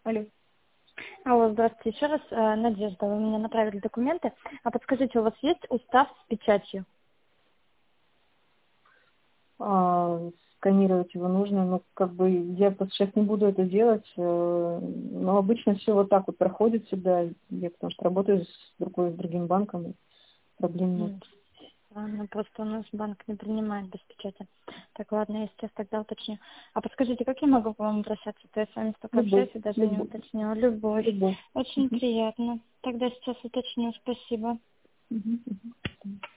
Алло. Алло, здравствуйте еще раз. Надежда, вы мне направили документы. А подскажите, у вас есть устав с печатью? Сканировать его нужно, но я сейчас не буду это делать, но обычно все вот так вот проходит всегда, я потому что работаю с другим банком, и проблем нет. Ладно, просто у нас банк не принимает без печати. Так, ладно, я сейчас тогда уточню. А подскажите, как я могу к вам обращаться? То я с вами столько общаюсь и даже не уточнила. Любовь. Любовь. Очень приятно. Тогда сейчас уточню. Спасибо. Мгм.